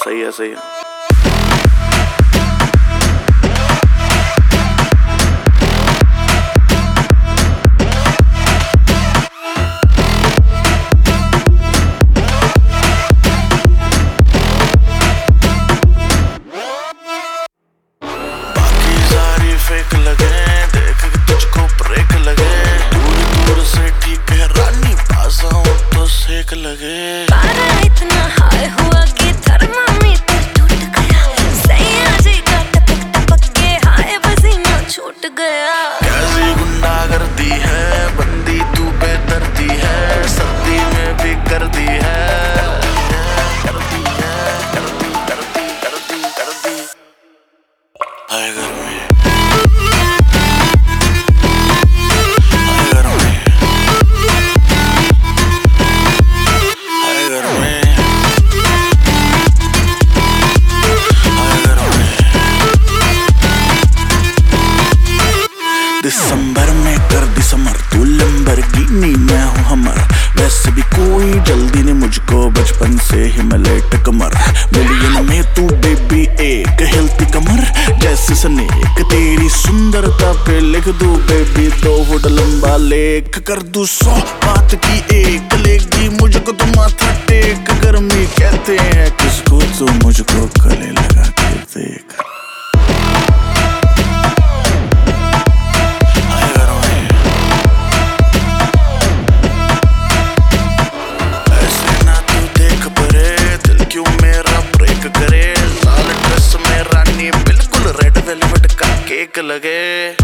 सही है सही है। फेक लगे देख के तुझको ब्रेक लगे, दूर दूर से ठीक है रानी, पास आऊं तो सेक लगे। पारा इतना हाई हुआ कि थर्मामीटर टूट गया, सैया जी का टपक टपक के हाय पसीना छूट गया। कैसी गुंडागर्दी है बंदी तू बेदर्दी है, सर्दी में भी कर दी है, हाय गर्मी दिसंबर में कर दी समर, तू लैम्बोर्गिनी मैं हूँ हमर, वैसे भी कोई जल्दी नहीं मुझको बचपन से ही मैं लेट कमर, मिलियन में तू बेबी एक हिलती कमर जैसी स्नेक, तेरी सुंदरता पे लिख दूं बेबी 2 फुट लंबा लेख, कर दूं 100 बात की एक, लेगी मुझको तो माथा टेक, गर्मी कहते हैं किसको तो मुझको गले लगा के देख। करे लाल ड्रेस में रानी बिल्कुल रेड वेलवेट का केक लगे।